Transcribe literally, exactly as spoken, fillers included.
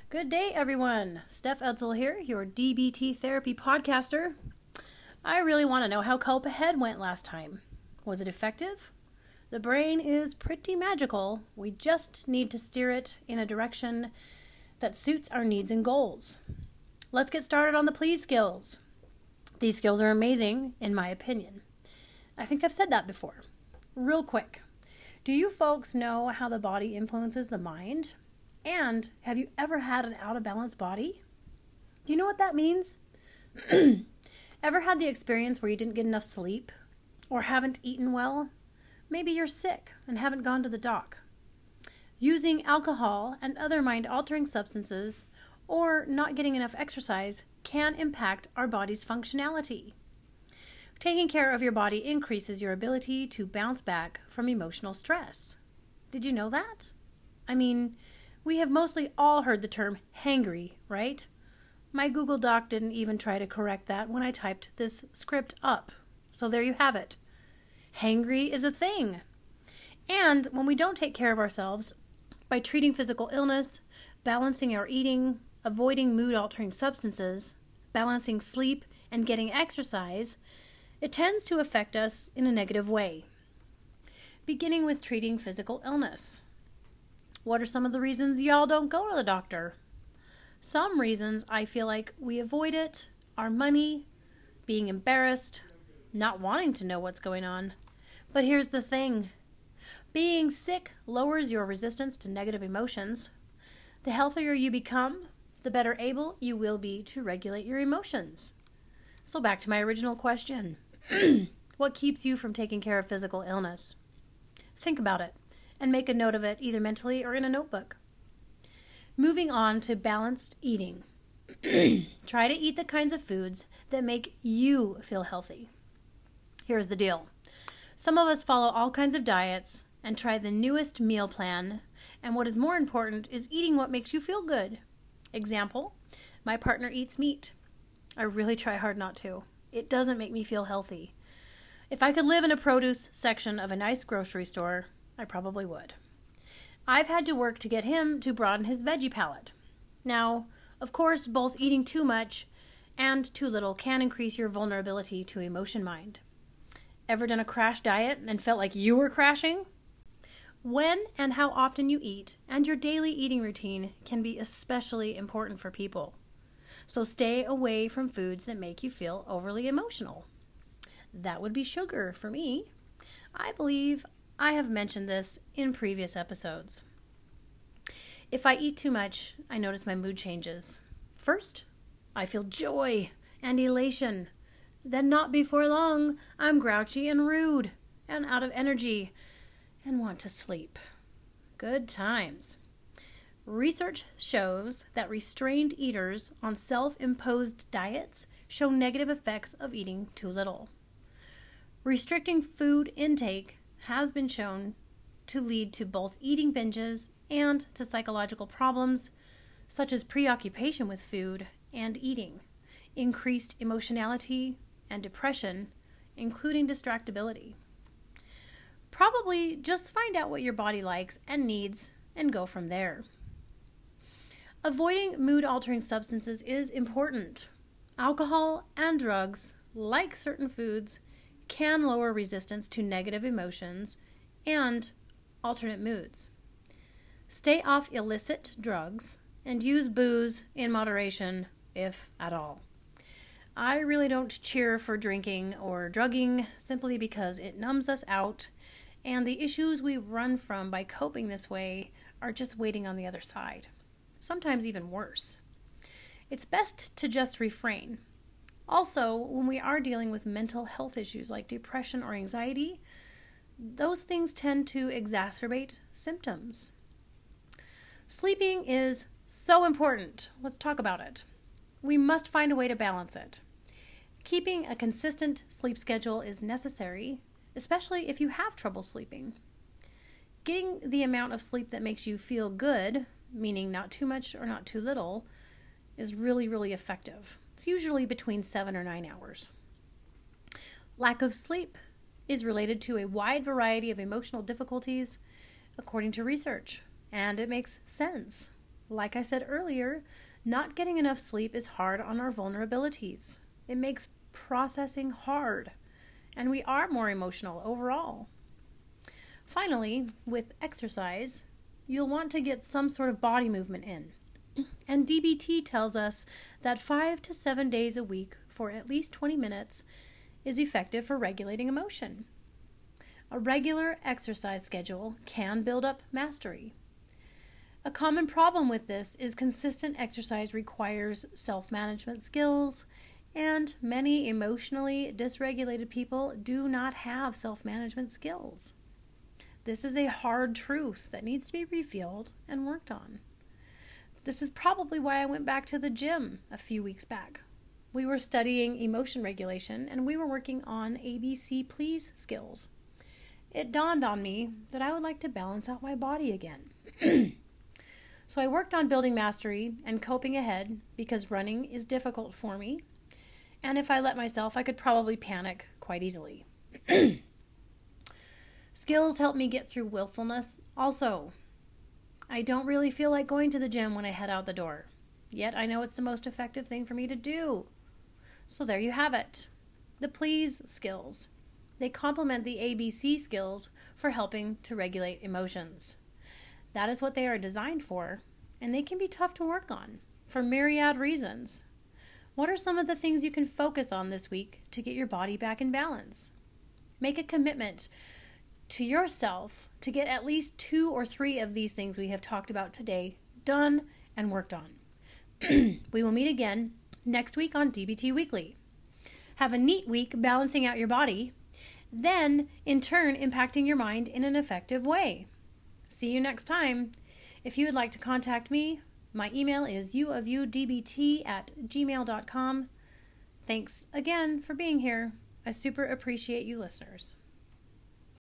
Good day, everyone. Steph Edsel here, your D B T therapy podcaster. I really want to know how Cope Ahead went last time. Was it effective? The brain is pretty magical. We just need to steer it in a direction that suits our needs and goals. Let's get started on the please skills. These skills are amazing, in my opinion. I think I've said that before. Real quick, do you folks know how the body influences the mind? And have you ever had an out-of-balance body? Do you know what that means? Ever had the experience where you didn't get enough sleep or haven't eaten well? Maybe you're sick and haven't gone to the doc. Using alcohol and other mind-altering substances or not getting enough exercise can impact our body's functionality. Taking care of your body increases your ability to bounce back from emotional stress. Did you know that? I mean, we have mostly all heard the term hangry, right? My Google Doc didn't even try to correct that when I typed this script up. So there you have it. Hangry is a thing. And when we don't take care of ourselves by treating physical illness, balancing our eating, avoiding mood-altering substances, balancing sleep, and getting exercise, it tends to affect us in a negative way. Beginning with treating physical illness. What are some of the reasons y'all don't go to the doctor? Some reasons I feel like we avoid it are money, being embarrassed, not wanting to know what's going on. But here's the thing. Being sick lowers your resistance to negative emotions. The healthier you become, the better able you will be to regulate your emotions. So back to my original question. What keeps you from taking care of physical illness? Think about it and make a note of it either mentally or in a notebook. Moving on to balanced eating. Try to eat the kinds of foods that make you feel healthy. Here's the deal. Some of us follow all kinds of diets and try the newest meal plan, and what is more important is eating what makes you feel good. Example, my partner eats meat. I really try hard not to. It doesn't make me feel healthy. If I could live in a produce section of a nice grocery store, I probably would. I've had to work to get him to broaden his veggie palate. Now, of course, both eating too much and too little can increase your vulnerability to emotion mind. Ever done a crash diet and felt like you were crashing? When and how often you eat and your daily eating routine can be especially important for people. So stay away from foods that make you feel overly emotional. That would be sugar for me. I believe I have mentioned this in previous episodes. If I eat too much, I notice my mood changes. First, I feel joy and elation. Then not before long, I'm grouchy and rude and out of energy and want to sleep. Good times. Research shows that restrained eaters on self-imposed diets show negative effects of eating too little. Restricting food intake has been shown to lead to both eating binges and to psychological problems such as preoccupation with food and eating, increased emotionality and depression, including distractibility. Probably just find out what your body likes and needs and go from there. Avoiding mood-altering substances is important. Alcohol and drugs, like certain foods, can lower resistance to negative emotions and alternate moods. Stay off illicit drugs and use booze in moderation, if at all. I really don't cheer for drinking or drugging simply because it numbs us out, and the issues we run from by coping this way are just waiting on the other side. Sometimes even worse. It's best to just refrain. Also, when we are dealing with mental health issues like depression or anxiety, those things tend to exacerbate symptoms. Sleeping is so important. Let's talk about it. We must find a way to balance it. Keeping a consistent sleep schedule is necessary, especially if you have trouble sleeping. Getting the amount of sleep that makes you feel good, meaning not too much or not too little, is really, really effective. It's usually between seven or nine hours. Lack of sleep is related to a wide variety of emotional difficulties, according to research, and it makes sense. Like I said earlier, not getting enough sleep is hard on our vulnerabilities. It makes processing hard, and we are more emotional overall. Finally, with exercise, you'll want to get some sort of body movement in. And D B T tells us that five to seven days a week for at least twenty minutes is effective for regulating emotion. A regular exercise schedule can build up mastery. A common problem with this is consistent exercise requires self-management skills, and many emotionally dysregulated people do not have self-management skills. This is a hard truth that needs to be revealed and worked on. This is probably why I went back to the gym a few weeks back. We were studying emotion regulation, and we were working on A B C Please skills. It dawned on me that I would like to balance out my body again. So I worked on building mastery and coping ahead because running is difficult for me, and if I let myself, I could probably panic quite easily. Skills help me get through willfulness also. I don't really feel like going to the gym when I head out the door, yet I know it's the most effective thing for me to do. So there you have it. The please skills. They complement the A B C skills for helping to regulate emotions. That is what they are designed for, and they can be tough to work on for myriad reasons. What are some of the things you can focus on this week to get your body back in balance? Make a commitment to yourself to get at least two or three of these things we have talked about today done and worked on. We will meet again next week on D B T Weekly. Have a neat week balancing out your body, then in turn impacting your mind in an effective way. See you next time. If you would like to contact me, my email is uofudbt at gmail dot com. Thanks again for being here. I super appreciate you listeners.